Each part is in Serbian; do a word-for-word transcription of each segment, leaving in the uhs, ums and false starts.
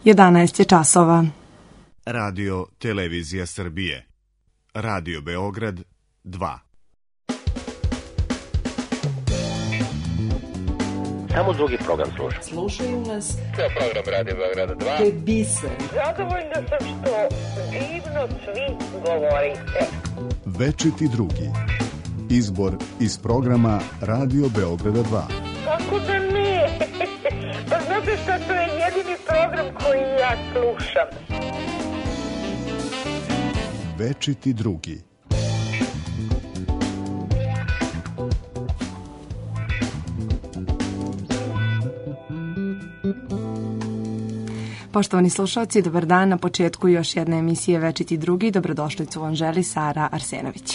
jedanaest je časova. Radio Televizija Srbije. Radio Beograd dva. Samo drugi program sluša. Slušaju nas. To je program Radio Beograda dva. To je biser. Zadovoljna sam što divno svi govorite. Večiti drugi. Izbor iz programa Radio Beograda dva. Kako da ne? Pa znate šta, to je jedini program koji ja slušam. Večiti drugi. Poštovani slušalci, dobar dan. Na početku još jedne emisije Večiti drugi. Dobrodošlicu vam želi Sara Arsenović.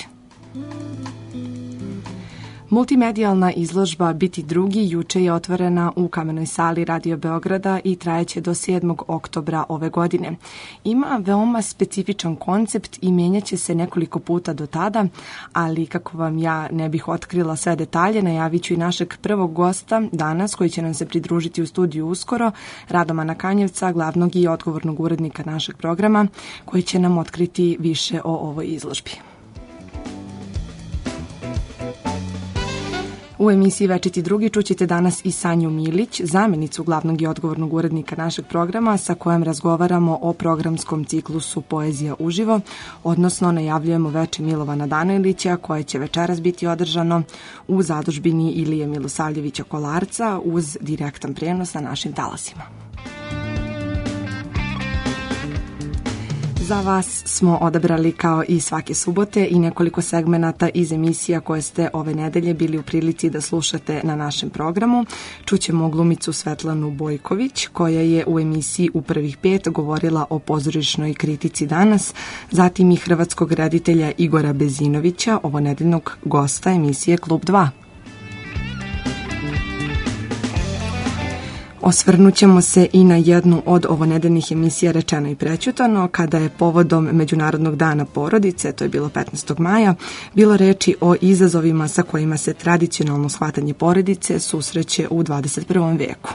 Multimedijalna izložba Biti drugi juče je otvorena u Kamenoj sali Radio Beograda i trajeće do sedmog oktobra ove godine. Ima veoma specifičan koncept i menjaće se nekoliko puta do tada, ali kako vam ja ne bih otkrila sve detalje, najavit ću i našeg prvog gosta danas koji će nam se pridružiti u studiju uskoro, Radomana Kanjevca, glavnog i odgovornog urednika našeg programa, koji će nam otkriti više o ovoj izložbi. U emisiji Večiti drugi čućete danas i Sanju Milić, zamjenicu glavnog i odgovornog urednika našeg programa, sa kojom razgovaramo o programskom ciklusu Poezija uživo, odnosno najavljujemo veče Milovana Danojlića, koje će večeras biti održano u zadužbini Ilije Milosavljevića Kolarca uz direktan prenos na našim talasima. Za vas smo odabrali kao i svake subote i nekoliko segmenata iz emisija koje ste ove nedelje bili u prilici da slušate na našem programu. Čućemo glumicu Svetlanu Bojković koja je u emisiji U prvih pet govorila o pozorišnoj kritici danas, zatim i hrvatskog reditelja Igora Bezinovića, ovonedeljnog gosta emisije Klub dva. Osvrnut ćemo se i na jednu od ovonedeljnih emisija Rečeno i prećutano, kada je povodom Međunarodnog dana porodice, to je bilo petnaestog maja, bilo reči o izazovima sa kojima se tradicionalno shvatanje porodice susreće u dvadeset prvom veku.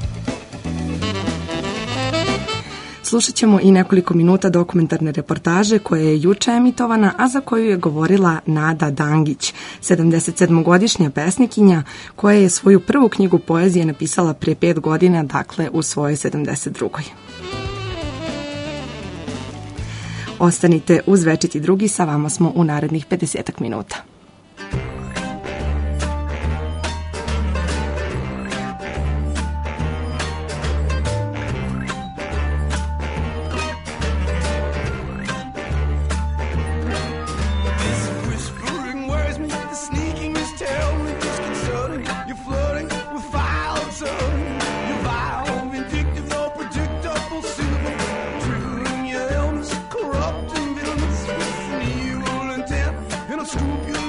Slušat ćemo i nekoliko minuta dokumentarne reportaže koja je juče emitovana, a za koju je govorila Nada Dangić, sedamdesetsedmogodišnja pesnikinja koja je svoju prvu knjigu poezije napisala pre pet godina, dakle u svojoj sedamdeset drugoj. Ostanite uz Večiti drugi, sa vama smo u narednih pedesetak minuta. Scoop you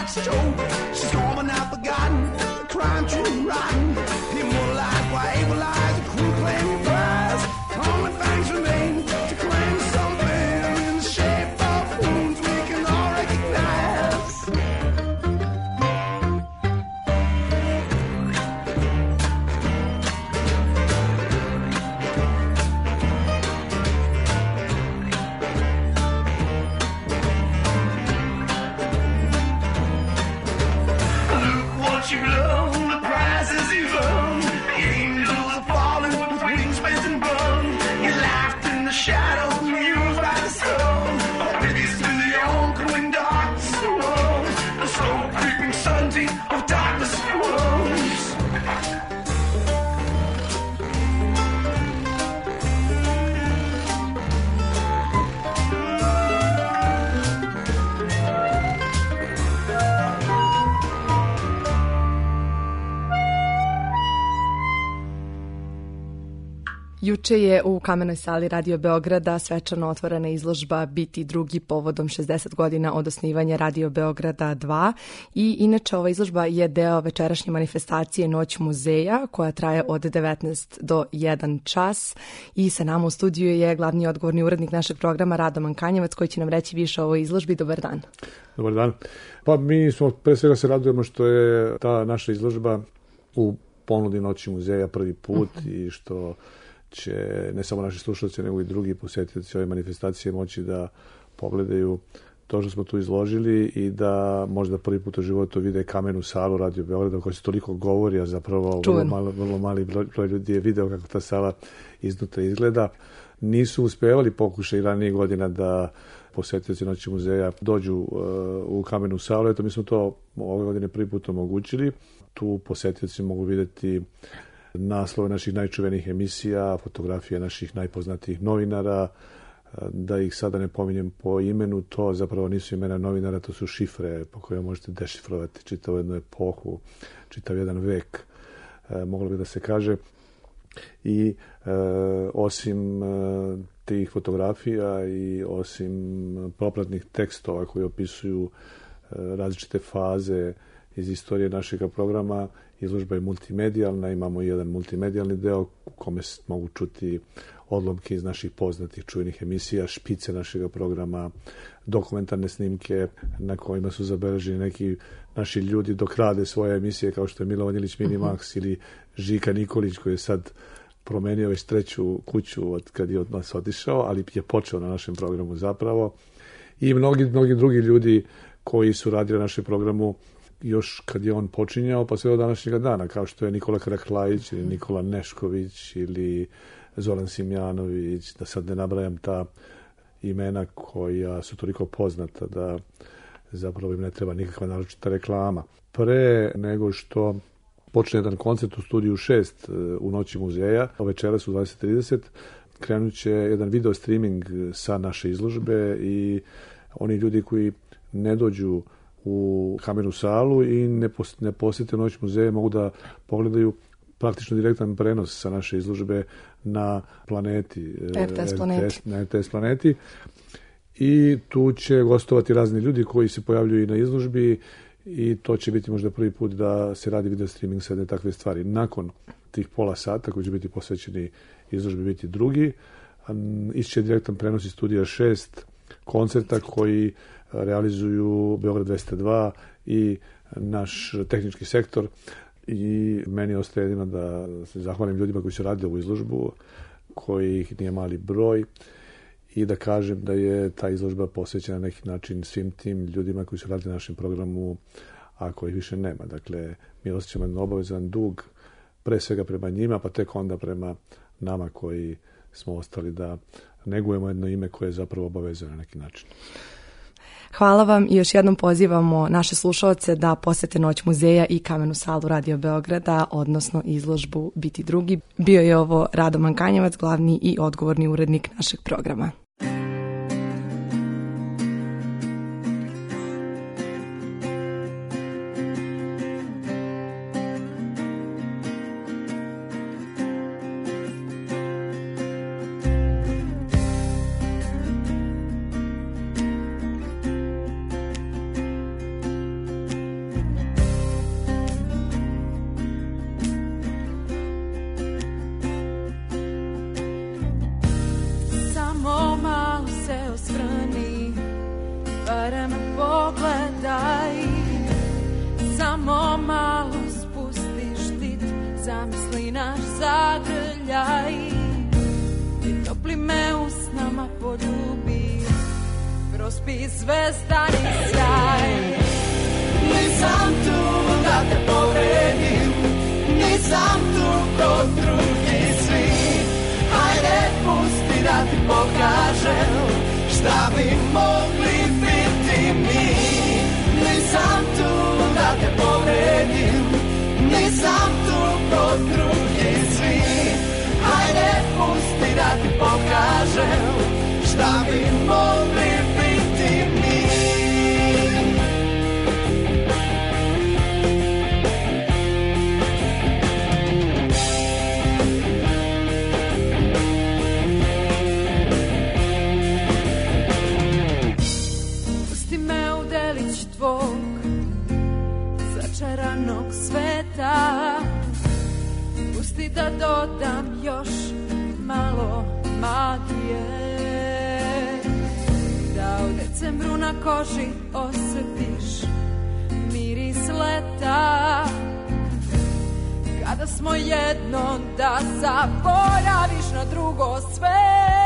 likes to show. She's gone now forgotten, the crime true rotten. Immortalized, why able-eyed, the crew claiming prize. Only things remain to claim something in the shape of wounds we can all recognize. You love the prizes you've earned. The angels are falling with wings bent and burned. You laughed in the shadows, amused by the storm. Oblivious to the oncoming darkness of the world. The slow creeping certainty of darkness grows. Juče je u Kamenoj sali Radio Beograda svečano otvorena izložba Biti drugi povodom šezdeset godina od osnivanja Radio Beograda dva i inače ova izložba je deo večerašnje manifestacije Noć muzeja koja traje od devetnaest do jedan čas i sa nama u studiju je glavni odgovorni urednik našeg programa Radoman Kanjevac koji će nam reći više o ovoj izložbi. Dobar dan. Dobar dan. Pa mi smo pre svega se radujemo što je ta naša izložba u ponudi Noći muzeja prvi put uh-huh. i što će ne samo naši slušalci, nego i drugi posjetioci ove manifestacije moći da pogledaju to što smo tu izložili i da možda prvi put u životu vide kamenu salu Radio Beograda o kojoj se toliko govori, a zapravo vrlo, malo, vrlo mali broj, broj ljudi je video kako ta sala iznutra izgleda. Nisu uspevali pokušaj ranije godina da posjetioci Noći muzeja dođu uh, u kamenu salu. Eto, mi smo to ove godine prvi put omogućili. Tu posjetioci mogu vidjeti naslove naših najčuvenijih emisija, fotografije naših najpoznatijih novinara, da ih sada ne pominjem po imenu, to zapravo nisu imena novinara, to su šifre po koje možete dešifrovati čitavu jednu epohu, čitav jedan vek, e, moglo bi da se kaže. I e, osim e, tih fotografija i osim propratnih tekstova koji opisuju e, različite faze iz istorije našeg programa, izložba je multimedijalna, imamo jedan multimedijalni deo u kome mogu čuti odlomke iz naših poznatih čuvenih emisija, špice našeg programa, dokumentarne snimke na kojima su zabeleženi neki naši ljudi dok rade svoje emisije kao što je Milovan Ilić Minimax ili Žika Nikolić koji je sad promenio već treću kuću od kad je od nas otišao, ali je počeo na našem programu zapravo. I mnogi, mnogi drugi ljudi koji su radili na našem programu još kad je on počinjao, pa sve do današnjega dana, kao što je Nikola Karaklajić ili Nikola Nešković ili Zoran Simjanović, da sad ne nabrajam ta imena koja su toliko poznata da zapravo im ne treba nikakva naročita reklama. Pre nego što počne jedan koncert u studiju šest u Noći muzeja, večeras u dvadeset trideset, krenut će jedan video streaming sa naše izložbe i oni ljudi koji ne dođu u kamenu salu i ne, pos, ne posjete Noć muzeja mogu da pogledaju praktično direktan prenos sa naše izložbe na planeti, R T S planeti. na R T S planeti. I tu će gostovati razni ljudi koji se pojavljuju i na izložbi i to će biti možda prvi put da se radi video streaming sa jedne takve stvari. Nakon tih pola sata koji će biti posvećeni izložbi biti drugi, išće direktan prenos iz studija šest koncerta koji realizuju Beograd dvesta dva i naš tehnički sektor i meni ostaje jedino da se zahvalim ljudima koji su radili ovu izložbu, kojih nije mali broj i da kažem da je ta izložba posvećena na neki način svim tim ljudima koji su radili na našem programu, a kojih više nema. Dakle, mi osjećamo jedan obavezan dug pre svega prema njima, pa tek onda prema nama koji smo ostali da negujemo jedno ime koje je zapravo obavezano na neki način. Hvala vam i još jednom pozivamo naše slušalce da posete Noć muzeja i kamenu salu Radio Beograda, odnosno izložbu Biti drugi. Bio je ovo Radoman Kanjevac, glavni i odgovorni urednik našeg programa. barem pogledaj, samo malo spusti štit, zamisli naš zagrljaj i topli me usnama poljubi, prospi zvezdani sjaj. Nisam tu da te povredim, nisam tu kod drugi svi, hajde pusti da ti pokažem šta bi mogli biti mi. Nisam tu da te povredim, nisam tu kod drugi svi, hajde pusti da ti pokažem šta bi mogli biti mi. Pusti me u delić tvog začaranog sveta, pusti da dodam još malo magije, da u decembru na koži osjetiš miris leta, kada smo jedno, da zaboraviš na drugo sve.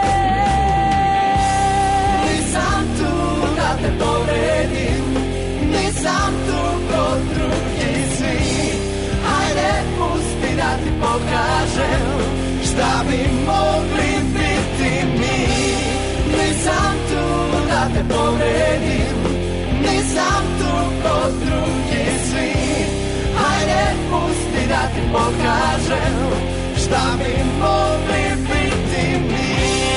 Nisam tu da te povredim, nisam tu kod drugi svi, hajde pusti da ti pokažem šta bi mogli biti mi. Nisam tu da te povredim, nisam tu kod drugi svi, hajde pusti da ti pokažem šta bi mogli biti mi.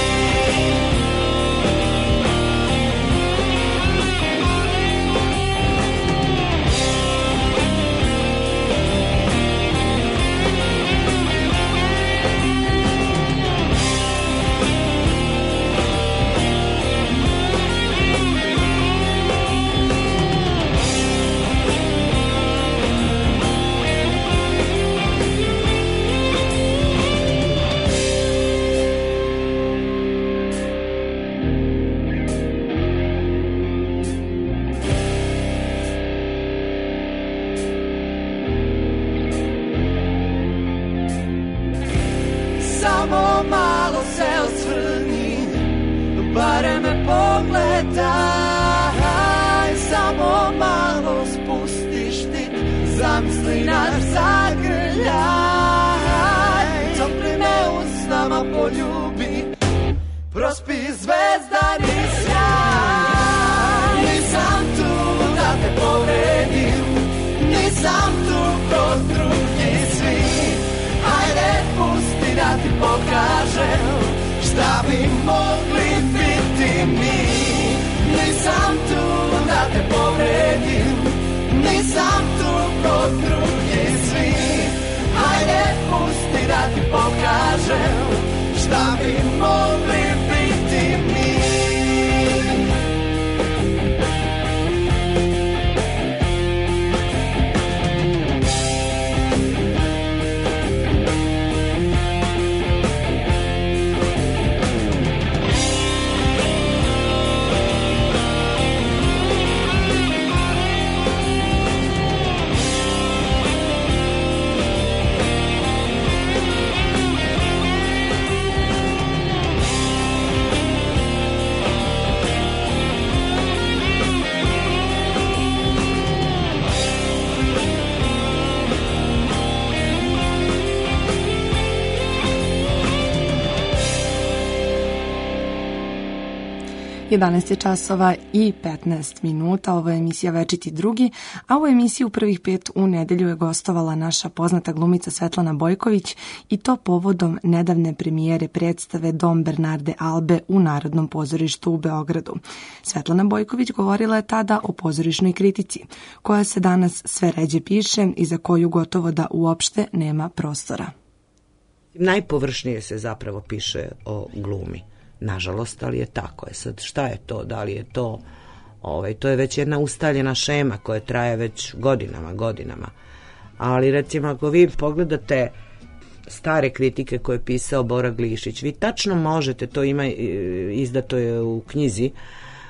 Samo malo se osvrni, barem me pogledaj, samo malo spusti štit, zamisli naš zagrljaj, topli me usnama poljubi, prospi zvezdani sjaj. Nisam tu da te povredim, nisam tu kod drugi svi, hajde pusti da ti pokažem šta bi mogli biti mi. Nisam tu da te povredim, nisam tu kod drugi svi, hajde pusti da ti pokažem šta bi mogli biti mi. jedanaest je časova i petnaest minuta, ovo je emisija Večiti drugi, a u emisiji u prvih pet u nedelju je gostovala naša poznata glumica Svetlana Bojković i to povodom nedavne premijere predstave Dom Bernarde Albe u Narodnom pozorištu u Beogradu. Svetlana Bojković govorila je tada o pozorišnoj kritici, koja se danas sve ređe piše i za koju gotovo da uopšte nema prostora. Najpovršnije se zapravo piše o glumi. Nažalost, ali je tako. Je sad, šta je to? Da li je to... Ovaj, to je već jedna ustaljena šema koja traje već godinama, godinama. Ali recimo ako vi pogledate stare kritike koje je pisao Bora Glišić, vi tačno možete, to ima, izdato je u knjizi,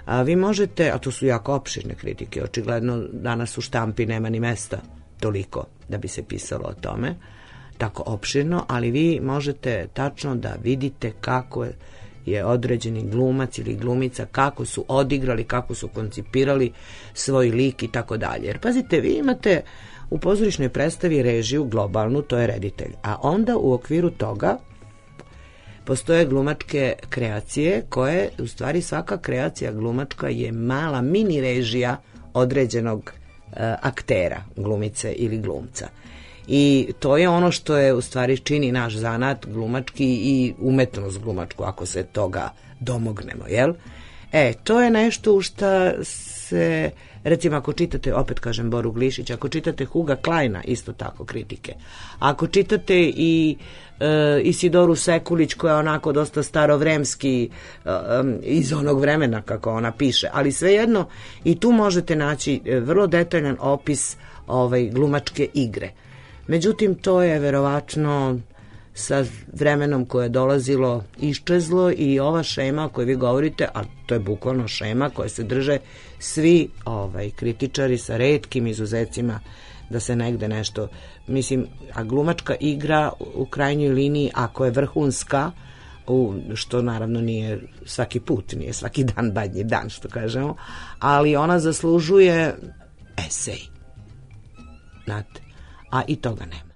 A vi možete, a to su jako opširne kritike, očigledno danas u štampi nema ni mesta toliko da bi se pisalo o tome, tako opširno, ali vi možete tačno da vidite kako je određeni glumac ili glumica, kako su odigrali, kako su koncipirali svoj lik i tako dalje. Jer pazite, vi imate u pozorišnoj predstavi režiju globalnu, to je reditelj, a onda u okviru toga postoje glumačke kreacije koje, u stvari svaka kreacija glumačka je mala mini režija određenog e, aktera, glumice ili glumca. I to je ono što je u stvari čini naš zanat glumački i umetnost glumačku, ako se toga domognemo, jel? E, to je nešto u šta se, recimo ako čitate, opet kažem Boru Glišić, ako čitate Huga Kleina, isto tako kritike. Ako čitate i e, Isidoru Sekulić, koja je onako dosta starovremski e, iz onog vremena kako ona piše, ali svejedno i tu možete naći vrlo detaljan opis ovaj, glumačke igre. Međutim, to je verovatno sa vremenom koje je dolazilo iščezlo i ova šema o kojoj vi govorite, a to je bukvalno šema koje se drže svi ovaj, kritičari sa retkim izuzecima da se negde nešto, mislim, a glumačka igra u krajnjoj liniji, ako je vrhunska, u, što naravno nije svaki put, nije svaki dan badnji dan, što kažemo, ali ona zaslužuje esej. Znate, a i toga nema.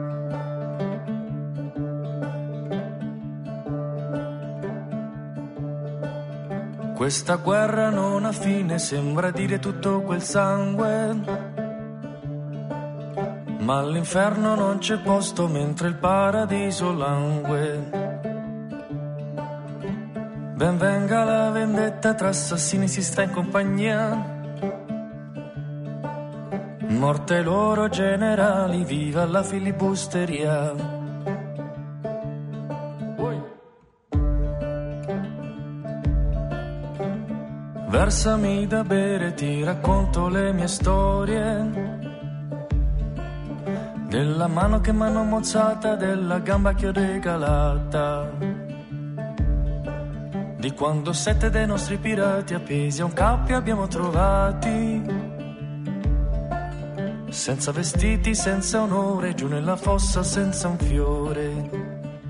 Questa guerra non ha fine, sembra dire tutto quel sangue, ma all'inferno non c'è posto mentre il paradiso langue. Ben venga la vendetta, tra assassini si sta in compagnia, morte ai loro generali, viva la filibusteria. Versami da bere, ti racconto le mie storie, della mano che m'hanno mozzata, della gamba che ho regalata, di quando sette dei nostri pirati appesi a un cappio abbiamo trovati, senza vestiti, senza onore, giù nella fossa senza un fiore.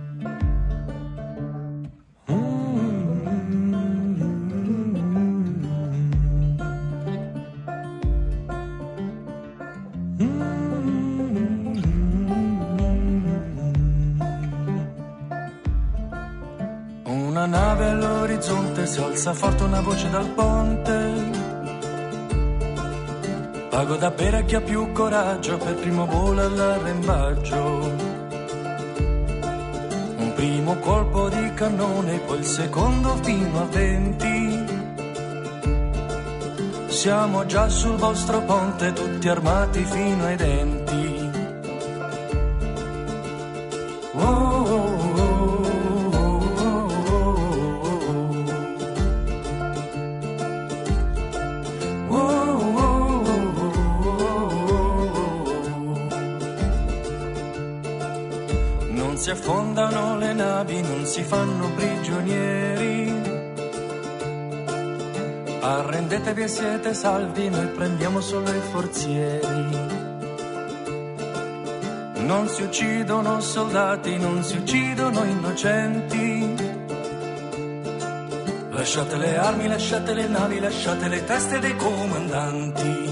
Una nave all'orizzonte, si alza forte una voce dal ponte. Pago da bere a chi ha più coraggio, per primo volo all'arrembaggio. Un primo colpo di cannone, poi il secondo fino a venti. Siamo già sul vostro ponte, tutti armati fino ai denti. Oh, oh, oh. Si affondano le navi, non si fanno prigionieri. Arrendetevi e siete salvi, noi prendiamo solo i forzieri. Non si uccidono soldati, non si uccidono innocenti. Lasciate le armi, lasciate le navi, lasciate le teste dei comandanti.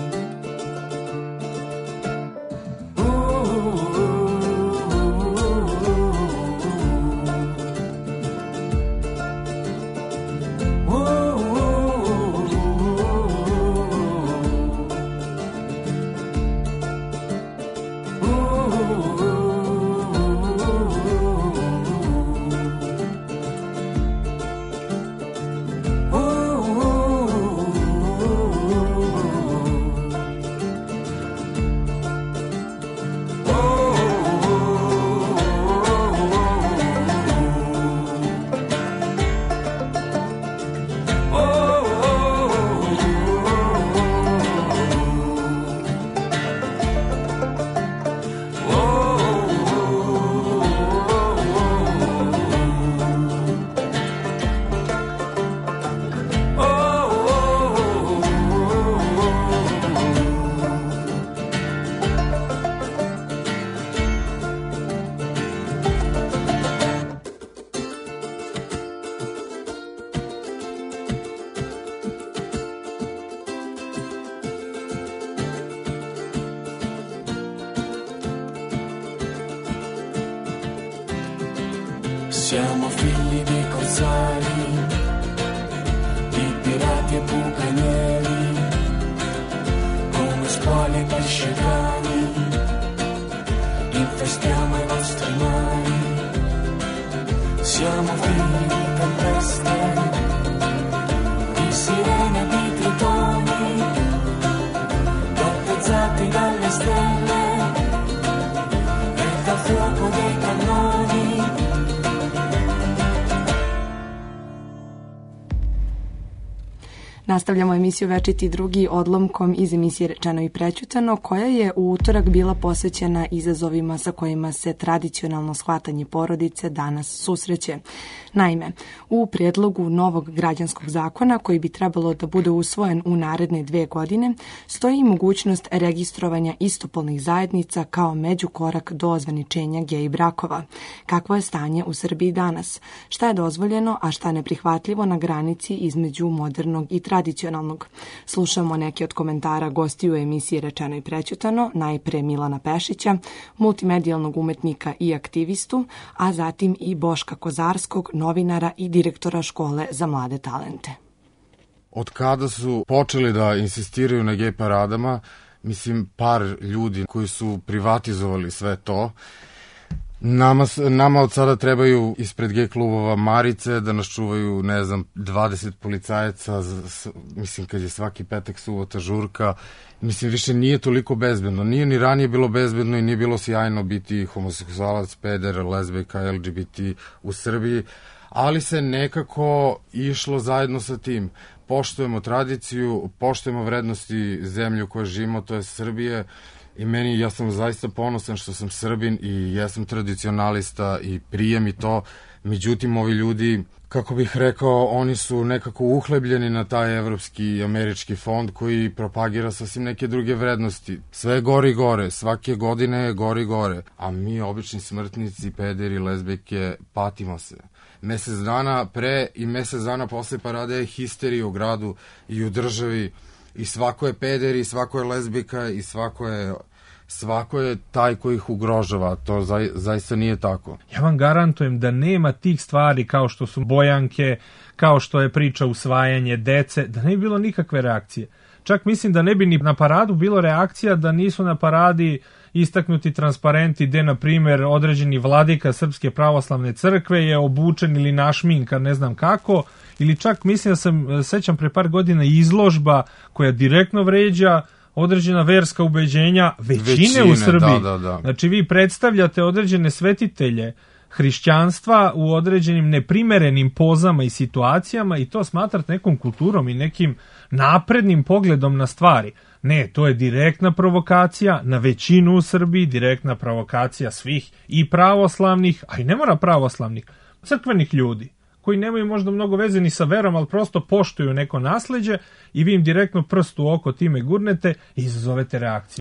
Siamo figli di corsari, di pirati e bucanieri, come squali e pesci cani, infestiamo i vostri mari. Siamo figli di tempeste, di sirene e di tritoni, battezzati dalle stelle e dal fuoco dei cannoni. Nastavljamo emisiju Večiti drugi odlomkom iz emisije Rečeno i prećutano, koja je u utorak bila posvećena izazovima sa kojima se tradicionalno shvatanje porodice danas susreće. Naime, u prijedlogu novog građanskog zakona, koji bi trebalo da bude usvojen u naredne dve godine, stoji mogućnost registrovanja istopolnih zajednica kao međukorak do ozvaničenja gej brakova. Kakvo je stanje u Srbiji danas? Šta je dozvoljeno, a šta neprihvatljivo na granici između modernog i tradicionalnog? Slušamo neke od komentara gostiju u emisiji Rečeno i prećutano, najpre Milana Pešića, multimedijalnog umetnika i aktivistu, a zatim i Boška Kozarskog, novinara i direktora škole za mlade talente. Od kada su počeli da insistiraju na gej paradama, mislim par ljudi koji su privatizovali sve to, Nama, nama od sada trebaju ispred gej klubova marice, da nas čuvaju, ne znam, dvadeset policajaca, mislim, kad je svaki petak, subota, žurka, mislim, više nije toliko bezbedno. Nije ni ranije bilo bezbedno i nije bilo sjajno biti homoseksualac, peder, lezbijka, el ge be te u Srbiji, ali se nekako išlo zajedno sa tim. Poštujemo tradiciju, poštujemo vrednosti zemlje u kojoj živimo, to je Srbije. I meni, ja sam zaista ponosan što sam Srbin i ja sam tradicionalista i prijem i to. Međutim, ovi ljudi, kako bih rekao, oni su nekako uhlebljeni na taj evropski i američki fond koji propagira sasvim neke druge vrednosti. Sve je gore i gore, svake godine je gore i gore. A mi, obični smrtnici, pederi, lezbijke, patimo se. Mesec dana pre i mesec dana posle parade je histerija u gradu i u državi. I svako je peder, i svako je lezbijka, i svako je, svako je taj koji ih ugrožava. To za, zaista nije tako. Ja vam garantujem da nema tih stvari kao što su bojanke, kao što je priča usvajanje dece, da ne bi bilo nikakve reakcije. Čak mislim da ne bi ni na paradu bilo reakcija da nisu na paradi istaknuti transparenti gde, na primjer, određeni vladika Srpske pravoslavne crkve je obučen ili našminkan, ne znam kako, ili čak mislim da sam, sećam pre par godina, izložba koja direktno vređa određena verska ubeđenja većine, većine u Srbiji. Da, da, da. Znači vi predstavljate određene svetitelje hrišćanstva u određenim neprimerenim pozama i situacijama i to smatrate nekom kulturom i nekim naprednim pogledom na stvari. Ne, to je direktna provokacija na većinu u Srbiji, direktna provokacija svih i pravoslavnih, a i ne mora pravoslavnih, crkvenih ljudi, koji nemaju možda mnogo veze ni sa verom, ali prosto poštuju neko nasleđe i vi im direktno prst u oko time gurnete i izazovete reakciju.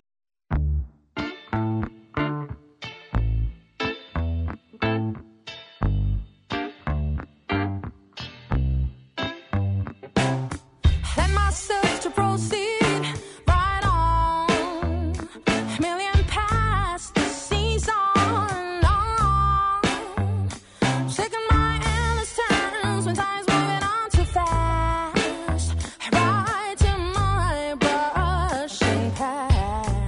Right to my brushing past.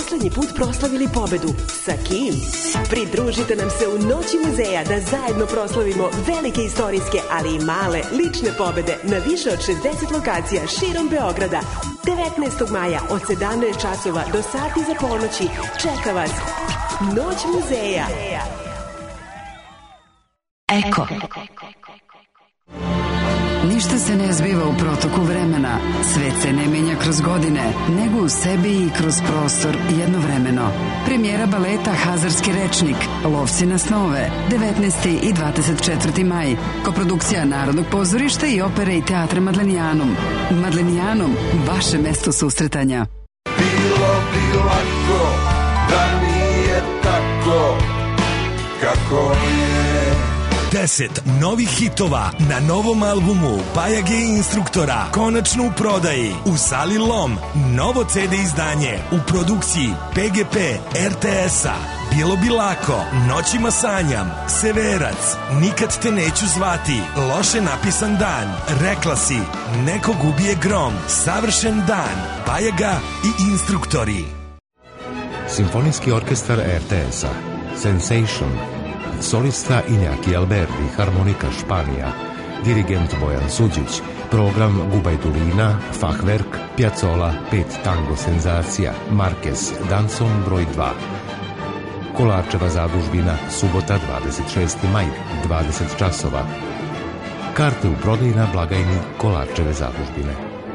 poslednji put proslavili pobedu? Sa kim? Pridružite nam se u Noći muzeja da zajedno proslavimo velike istorijske, ali i male lične pobede na više od šezdeset lokacija širom Beograda. devetnaestog maja od sedamnaest časova do sati za ponoći čeka vas Noć muzeja. Eko. Ništa se ne zbiva u protoku vremena, svet se ne menja kroz godine, nego u sebi i kroz prostor jednovremeno. Premijera baleta Hazarski rečnik, Lovci na snove, devetnaesti i dvadeset četvrti maj. Koprodukcija Narodnog pozorišta i opere i teatra Madlenijanum. Madlenijanum, vaše mesto susretanja. Bilo bi lako da nije tako kako je. deset novih hitova na novom albumu Bajage i instruktora konačno u prodaji u sali Lom. Novo ce de izdanje u produkciji pe ge pe er te es-a. Bilo bi lako, Noćima sanjam, Severac, Nikad te neću zvati, Loše napisan dan, Rekla si, Nekog ubije grom, Savršen dan, Bajaga i instruktori. Simfonijski orkestar er te es-a, Sensation, solista Iñaki Alberdi, harmonika Španija, dirigent Bojan Suđić, program Gubajdulina, Fachwerk, Piazzolla, pet tango senzacija, Marquez, Danson broj dva. Kolarčeva zadužbina, subota dvadeset šesti maj, dvadeset časova. Karte u prodaji na blagajni Kolarčeve zadužbine.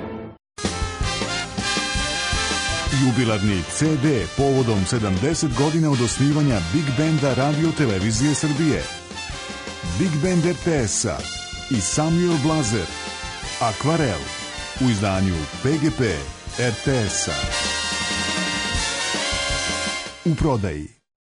Jubilarni ce de povodom sedamdeset godina od osnivanja Big Benda Radio Televizije Srbije. Big Band er te es-a i Samuel Blazer. Akvarel u izdanju pe ge pe er te es-a. U prodaji.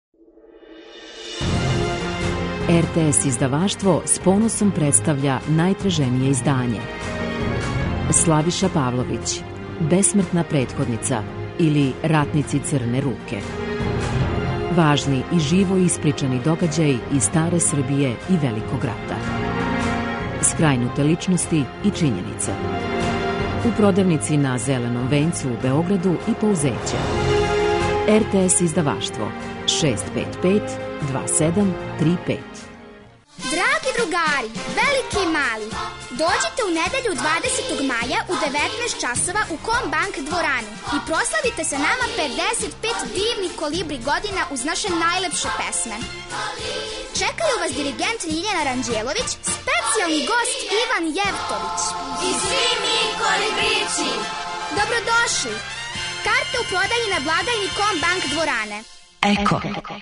er te es izdavaštvo s ponosom predstavlja najtraženije izdanje. Slaviša Pavlović, Besmrtna prethodnica ili Ratnici crne ruke. Važni i živo ispričani događaji iz stare Srbije i Velikog rata. Skrajnute ličnosti i činjenice. U prodavnici na Zelenom vencu u Beogradu i Pouzeće. er te es izdavaštvo šest pet pet dva sedam tri pet. Dragi drugari, veliki i mali, dođite u nedelju dvadesetog maja u devetnaest časova u Kombank dvoranu i proslavite sa nama pedeset pet divnih kolibri godina uz naše najlepše pesme. Čekaju vas dirigent Ljiljana Ranđelović, specijalni gost Ivan Jevtović i svi mi kolibrići. Dobrodošli! Karte u prodaji na blagajni Kombank dvorane. Eko.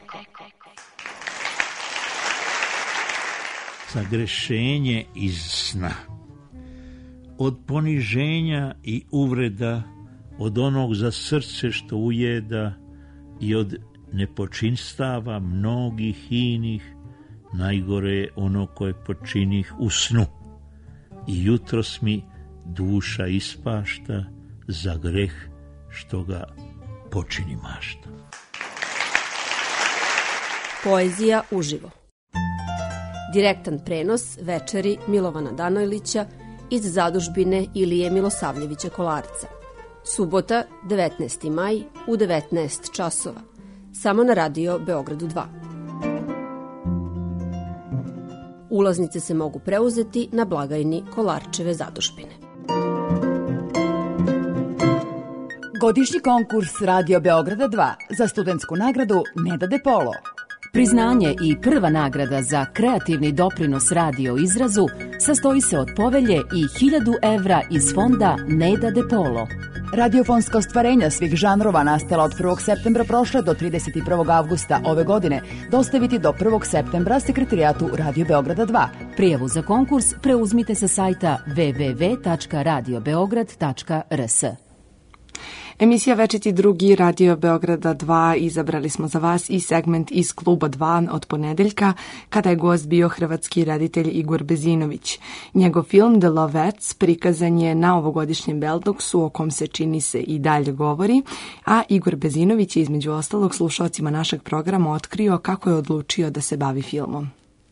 Sagrešenje iz sna. Od poniženja i uvreda, od onog za srce što ujeda i od nepočinstava mnogih inih, najgore je ono koje počinih u snu. I jutros mi duša ispašta za greh što ga počini mašta. Poezija uživo. Direktan prenos večeri Milovana Danojlića iz zadužbine Ilije Milosavljevića Kolarca. Subota, devetnaesti maj u devetnaest časova. Samo na radio Beogradu dva. Ulaznice se mogu preuzeti na blagajni Kolarčeve zadužbine. Godišnji konkurs Radio Beograda dva za studentsku nagradu Neda de Polo. Priznanje i prva nagrada za kreativni doprinos radio izrazu sastoji se od povelje i hiljadu evra iz fonda Neda de Polo. Radiofonska ostvarenja svih žanrova nastala od prvog septembra prošle do trideset prvog avgusta ove godine dostaviti do prvog septembra sekretarijatu Radio Beograda dva. Prijavu za konkurs preuzmite sa sajta w w w tačka radio beograd tačka r s. Emisija Večiti drugi Radio Beograda dva, izabrali smo za vas i segment iz Kluba dva od ponedeljka, kada je gost bio hrvatski reditelj Igor Bezinović. Njegov film The Lovettes prikazan je na ovogodišnjem Beldoksu, o kom se čini se i dalje govori, a Igor Bezinović je između ostalog slušalcima našeg programa otkrio kako je odlučio da se bavi filmom.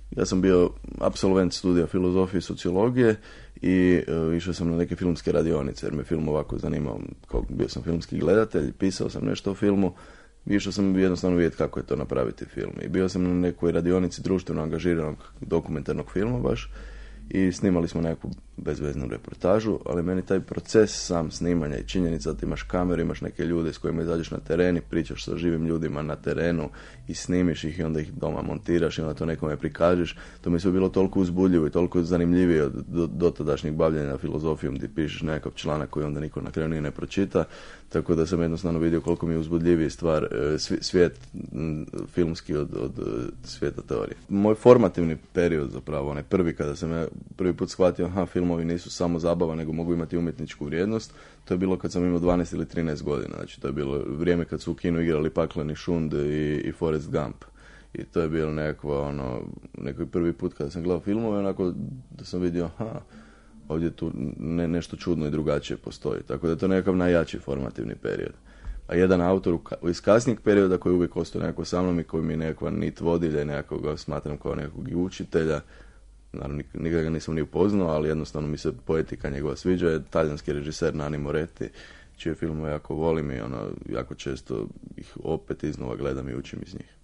Ja sam bio apsolvent studija filozofije i sociologije i uh, išao sam na neke filmske radionice jer me film ovako zanimao. Kao bio sam filmski gledatelj, pisao sam nešto o filmu, išao sam jednostavno vidjeti kako je to napraviti film. I bio sam na nekoj radionici društveno angažiranog dokumentarnog filma baš i snimali smo neku bezveznu reportažu, ali meni taj proces sam snimanja i činjenica da ti imaš kameru, imaš neke ljude s kojima izađeš na teren i pričaš sa živim ljudima na terenu i snimiš ih i onda ih doma montiraš i onda to nekome prikažeš, to mi je sve bilo toliko uzbudljivo i toliko zanimljivije od do, dotadašnjeg bavljenja filozofijom gdje pišeš nekakav članak koji onda niko na kraju nije ne pročita, tako da sam jednostavno vidio koliko mi je uzbudljiviji stvar svijet filmski od, od svijeta teorije. Moj formativni period zapravo, onaj prvi kada sam ja prvi put shvatio, aha, filmovi nisu samo zabava, nego mogu imati umjetničku vrijednost, to je bilo kad sam imao dvanaest ili trinaest godina, znači to je bilo vrijeme kad su u kinu igrali Pakleni šund i, i Forrest Gump. I to je bilo nekakva, ono, neki prvi put kada sam gledao filmove, onako da sam vidio, aha, ovdje tu ne, nešto čudno i drugačije postoji, tako da je to nekakav najjači formativni period. A jedan autor iz kasnijeg perioda koji uvijek ostao nekako sa mnom i koji mi je nekakva nit vodilja i nekako ga smatram kao nekog i učitelja, naravno nikada ga nisam ni upoznao, ali jednostavno mi se poetika njegova sviđa, je talijanski režiser Nanni Moretti, čije filmove jako volim i ono, jako često ih opet iznova gledam i učim iz njih.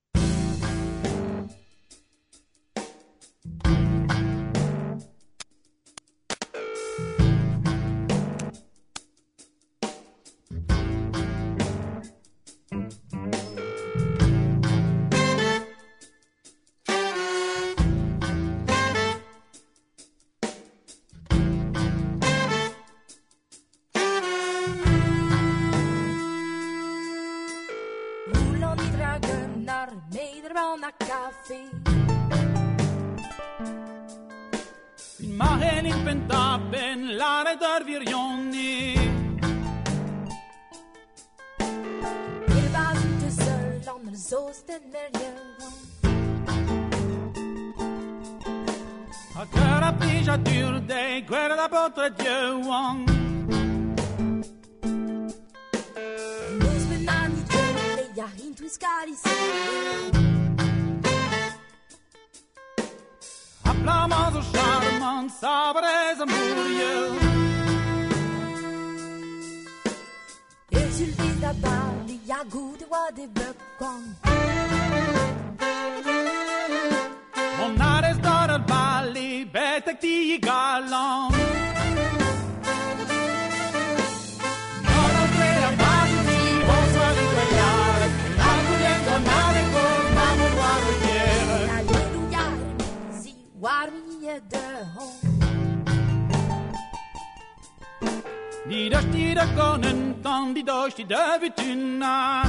Imagen inventabel, lare dar wir Jonni. Il var inte seul, men så ställer jag. A cara pija dur dei, guarda potre Dieu. Nos menani tele, ja hintu skali se. Applausos so charmant, sabres amourieux. Et sur les tabacs, il y a goût de roi des bœufs. Mon ares d'or al balli, betek ti galant. Non ho creda basi, posso ricogliare, la pugliendo nave con mano guardiere. Alleluia, si guardi e de home. Die durch die da konnen, dann die durch die da vituna.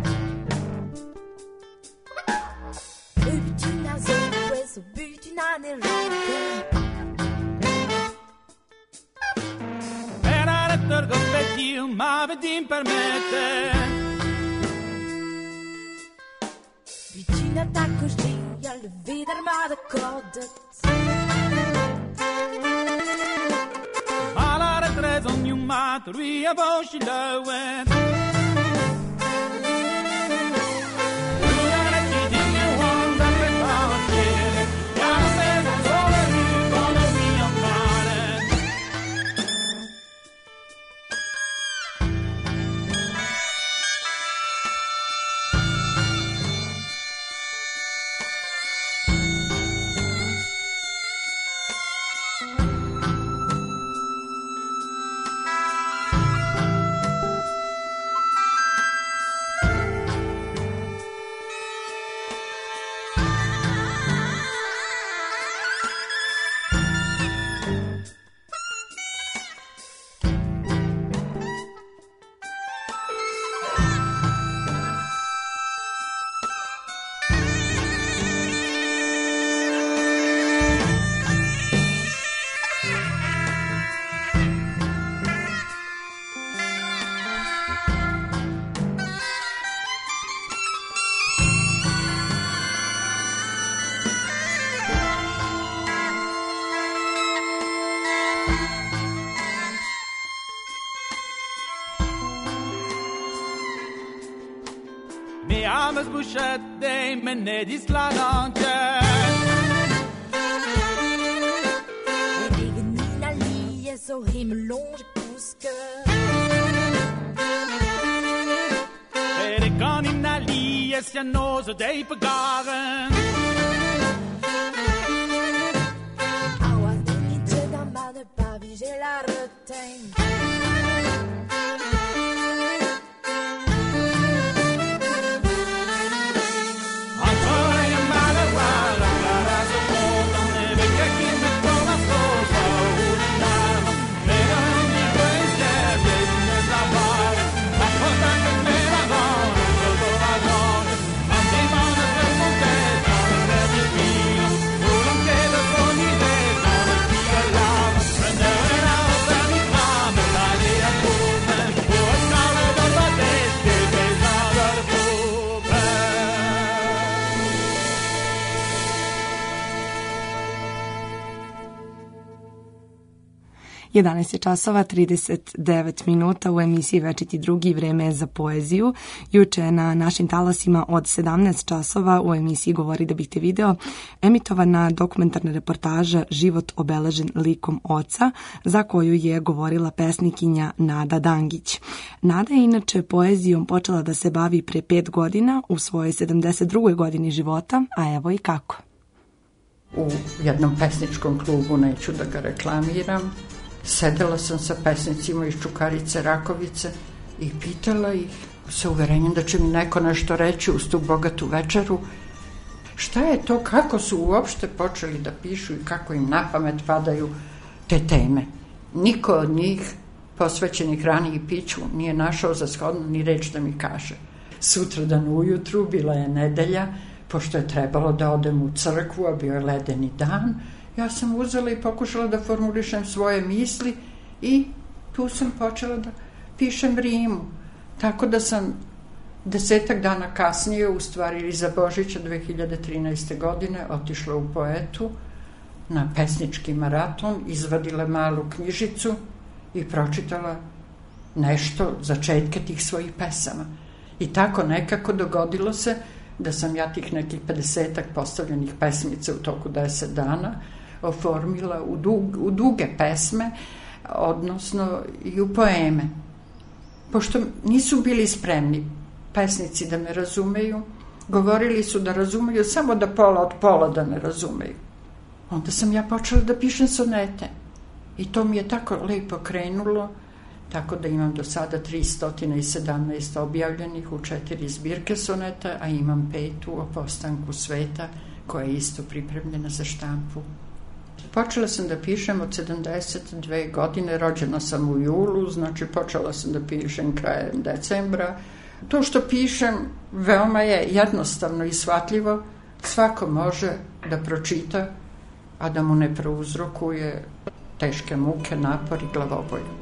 Butina so questo butina nel rock. Per arretter gospetti, ma vedin permette. Vicina da così, alle veder ma da codet. Ma la retresa ogni matto, lui a voce lowe. Me amas bouchette, me ne dis la langue. je know ze de begaren. Awa dini te gamba de pavi, je la retiens. jedanaest je časova trideset devet minuta u emisiji Večiti drugi, vreme je za poeziju. Juče na našim talasima od sedamnaest časova u emisiji Govori da bih te video emitovana dokumentarna reportaža Život obeležen likom oca, za koju je govorila pesnikinja Nada Dangić. Nada je inače poezijom počela da se bavi pre pet godina u svojoj sedamdeset drugoj godini života, a evo i kako. U jednom pesničkom klubu, neću da ga reklamiram, sedela sam sa pesnicima iz Čukarice, Rakovice i pitala ih sa uverenjem da će mi neko nešto reći uz tu bogatu večeru. Šta je to, kako su uopšte počeli da pišu i kako im na pamet padaju te teme. Niko od njih, posvećenih hrani i piću, nije našao za shodno ni reč da mi kaže. Sutradan ujutru, bila je nedelja, pošto je trebalo da odem u crkvu, a bio je ledeni dan, ja sam uzela i pokušala da formulišem svoje misli i tu sam počela da pišem rimu. Tako da sam desetak dana kasnije, u stvari za Božića dve hiljade trinaeste. godine, otišla u Poetu na pesnički maraton, izvadila malu knjižicu i pročitala nešto, začetke tih svojih pesama. I tako nekako dogodilo se da sam ja tih nekih pedesetak postavljenih pesmica u toku deset dana oformila u, dug, u duge pesme, odnosno i u poeme. Pošto nisu bili spremni pesnici da me razumeju, govorili su da razumeju samo da pola od pola da me razumeju. Onda sam ja počela da pišem sonete i to mi je tako lepo krenulo, tako da imam do sada tristo sedamnaest objavljenih u četiri zbirke soneta, a imam petu o postanku sveta, koja je isto pripremljena za štampu. Počela sam da pišem od sedamdeset dve godine, rođena sam u julu, znači počela sam da pišem krajem decembra. To što pišem veoma je jednostavno i shvatljivo, svako može da pročita, a da mu ne prouzrokuje teške muke, napor i glavobolju.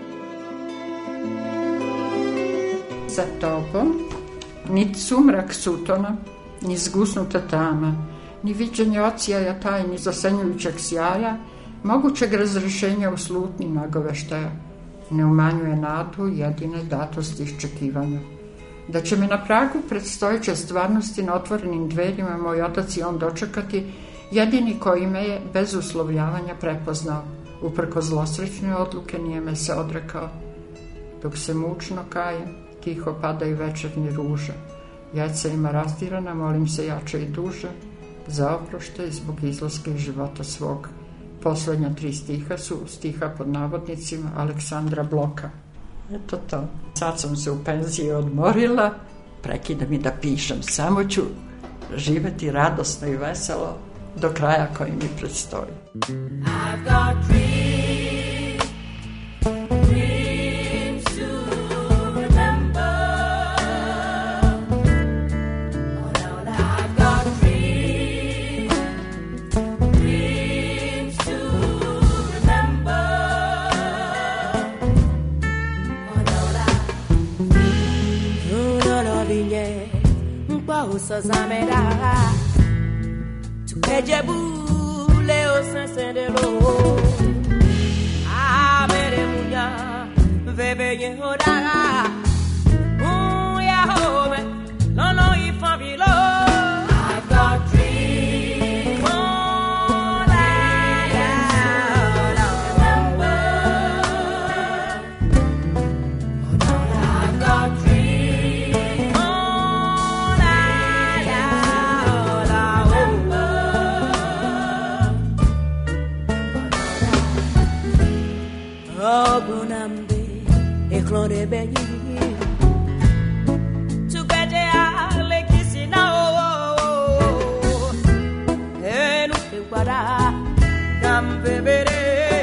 Za tobom, ni sumrak sutona, ni zgusnuta tama, ni viđenje ocijaja tajni zasenjujućeg sjaja, mogućeg razrešenja u slutni nagoveštaja, ne umanjuje nadu jedine datosti iščekivanja. Da će me na pragu predstojeće stvarnosti na otvorenim dverima moj otac i on dočekati, jedini koji me je bez uslovljavanja prepoznao, uprko zlosrećne odluke nije me se odrekao. Dok se mučno kajem, tiho padaju večernje ruže. Jeca ima rastirana, molim se jače i duže, za oproštaj zbog izlaska iz života svog. Poslednja tri stiha su stiha pod navodnicima Aleksandra Bloka. Eto to. Sad sam se u penziji odmorila, prekida mi da pišem, samo ću živeti radosno i veselo do kraja koji mi predstoji. I've got dreams, dreams to remember. Oh no, no, I've got dreams, dreams to remember. Oh no, no. Uno lo vigne, un po' uso zamera. Keje bule o sensendelo a mere munya veve ye hodara o ya home no no ifavilo I've got dreams oh la la remember oh no I've got dreams oh la de benyi Tukeje ale kisina o Enu kwara Nam bebere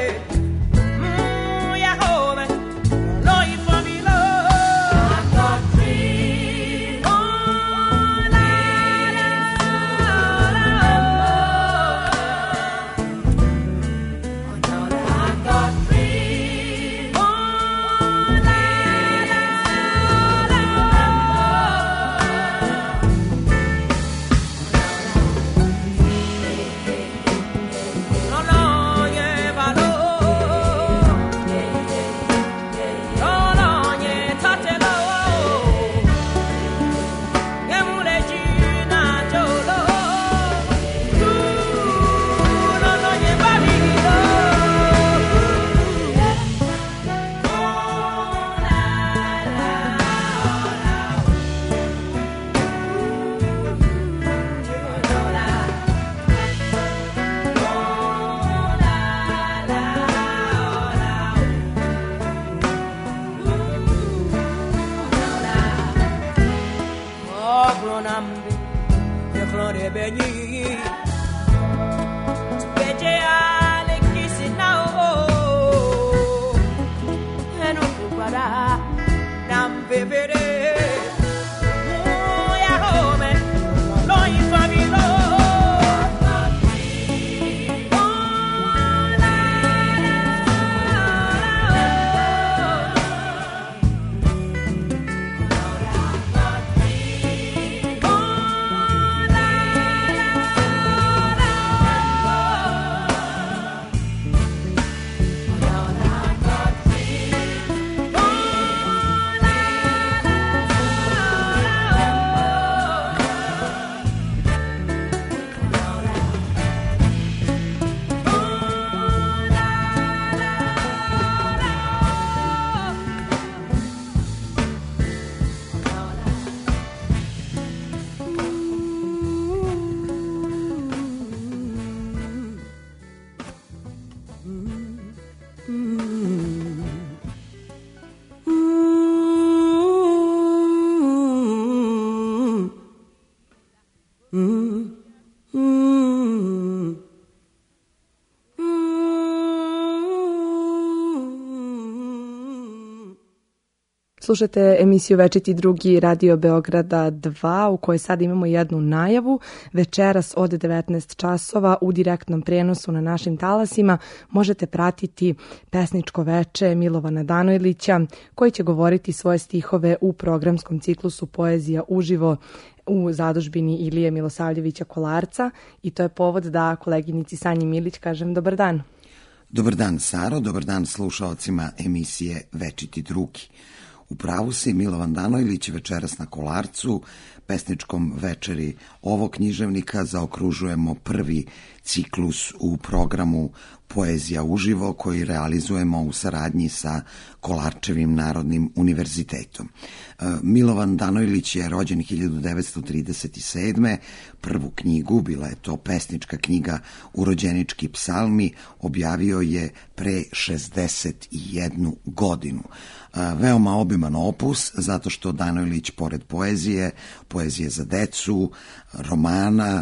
Slušate emisiju Večiti drugi Radio Beograda dva u kojoj sad imamo jednu najavu. Večeras od devetnaest časova u direktnom prenosu na našim talasima možete pratiti pesničko veče Milovana Danojlića koji će govoriti svoje stihove u programskom ciklusu Poezija uživo u zadužbini Ilije Milosavljevića Kolarca i to je povod da koleginici Sanji Milić kažem dobar dan. Dobar dan Saro, dobar dan slušaocima emisije Večiti drugi. U pravu si, Milovan Danojlić večeras na Kolarcu, pesničkom večeri ovog književnika zaokružujemo prvi ciklus u programu Poezija uživo koji realizujemo u saradnji sa Kolarčevim narodnim univerzitetom. Milovan Danojlić je rođen hiljadu devetsto trideset sedme. Prvu knjigu, bila je to pesnička knjiga Urođenički psalmi, objavio je pre šezdeset jednu godinu. Veoma obiman opus, zato što Danojlić pored poezije, poezije za decu, romana,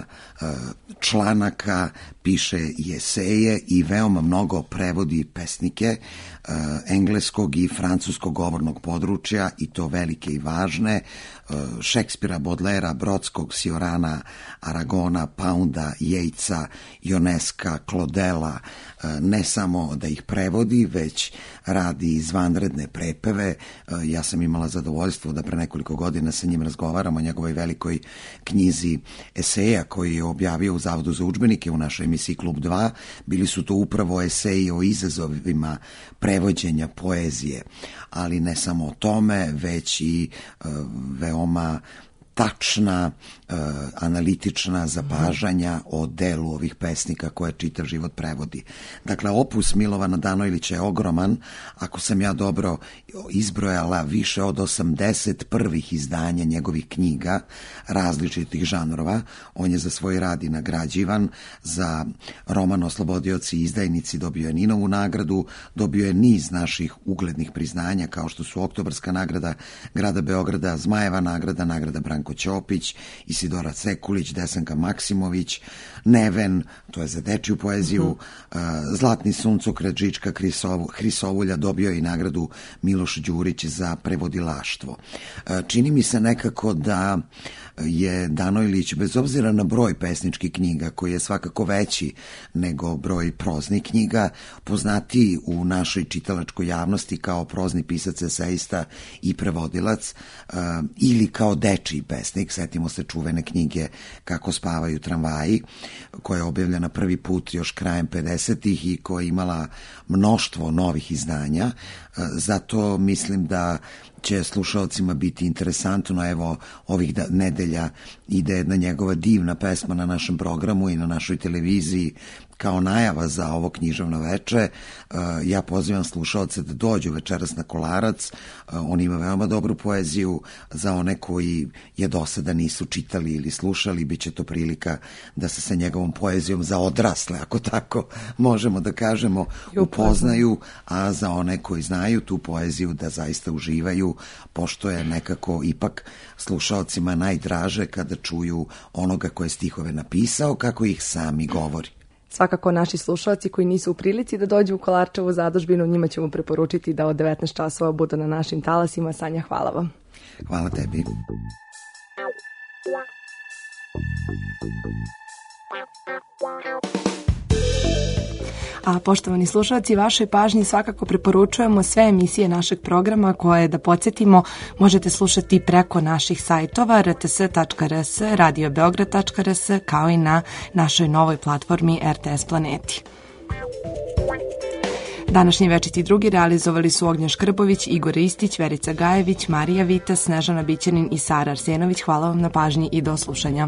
članaka, piše i eseje i veoma mnogo prevodi pesnike engleskog i francuskog govornog područja i to velike i važne, Šekspira, Bodlera, Brodskog, Siorana, Aragona, Pounda, Jejca, Ioneska, Klodela, ne samo da ih prevodi, već radi izvanredne prepeve. Ja sam imala zadovoljstvo da pre nekoliko godina sa njim razgovaram o njegovoj velikoj knjizi eseja koji je objavio u Zavodu za udžbenike u našoj emisiji Klub dva. Bili su to upravo eseji o izazovima prevođenja poezije, ali ne samo o tome, već i veoma tačna, e, analitična zapažanja o delu ovih pesnika koje čitav život prevodi. Dakle, opus Milovana Danojlića je ogroman. Ako sam ja dobro izbrojala, više od osamdeset prvih izdanja njegovih knjiga različitih žanrova. On je za svoj rad i nagrađivan. Za roman Oslobodioci i izdajnici dobio je Ninovu nagradu, dobio je niz naših uglednih priznanja kao što su Oktobarska nagrada grada Beograda, Zmajeva nagrada, nagrada Branko Ćopić, Isidora Cekulić, Desanka Maksimović, Neven, to je za dečiju poeziju, uh, Zlatni suncokret Žička Hrisovu, Hrisovulja, dobio je i nagradu Miloš Đurić za prevodilaštvo. Uh, čini mi se nekako da je Danojlić, bez obzira na broj pesničkih knjiga, koji je svakako veći nego broj proznih knjiga, poznatiji u našoj čitalačkoj javnosti kao prozni pisac, esejista i prevodilac, uh, ili kao dečiji pesnik. Setimo se čuvene knjige Kako spavaju tramvaji, koja je objavljena prvi put još krajem pedesetih i koja je imala mnoštvo novih izdanja. Uh, zato mislim da će slušalcima biti interesantno. Evo, ovih da, nedelja ide jedna njegova divna pesma na našem programu i na našoj televiziji kao najava za ovo književno veče. Uh, ja pozivam slušalce da dođu večeras na Kolarac. Uh, on ima veoma dobru poeziju. Za one koji je do sada nisu čitali ili slušali, bit će to prilika da se sa njegovom poezijom za odrasle, ako tako možemo da kažemo, upoznaju, a za one koji znaju tu poeziju da zaista uživaju, pošto je nekako ipak slušalcima najdraže kada čuju onoga ko je stihove napisao, kako ih sami govori. Svakako naši slušalci koji nisu u prilici da dođu u Kolarčevu zadužbinu, njima ćemo preporučiti da od devetnaest časova budu na našim talasima. Sanja, hvala vam. Hvala tebi. A poštovani slušalci, vašoj pažnji svakako preporučujemo sve emisije našeg programa koje, da podsjetimo, možete slušati preko naših sajtova r t s tačka r s, radio beograd tačka r s, kao i na našoj novoj platformi R T S Planeti. Današnji Večiti drugi realizovali su Ognjen Škrbović, Igor Istić, Verica Gajević, Marija Vitas, Snežana Bićanin i Sara Arsenović. Hvala vam na pažnji i do slušanja.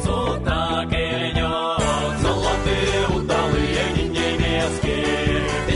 Золотые удалые немецкие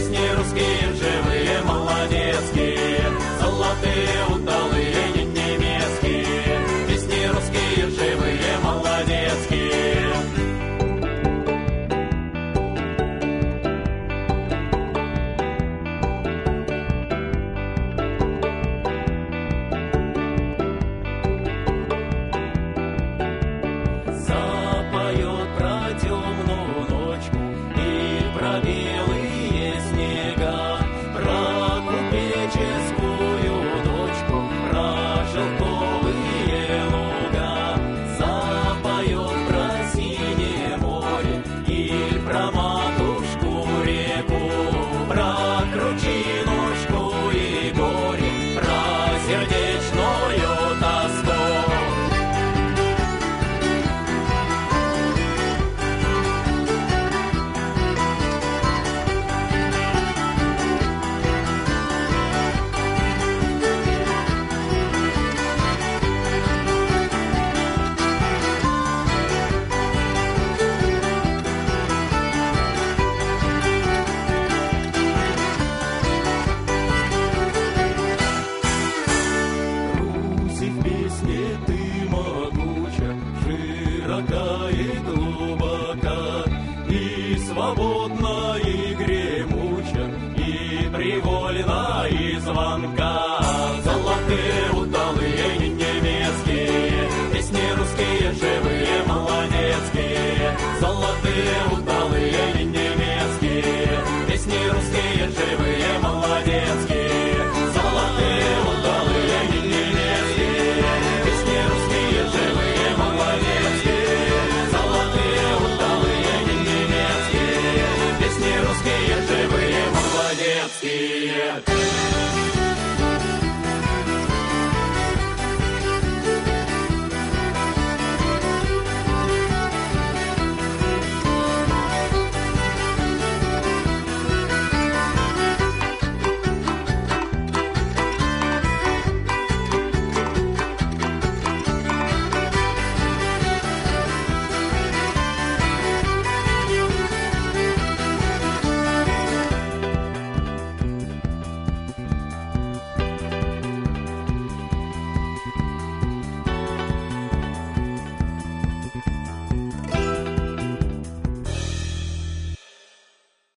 caído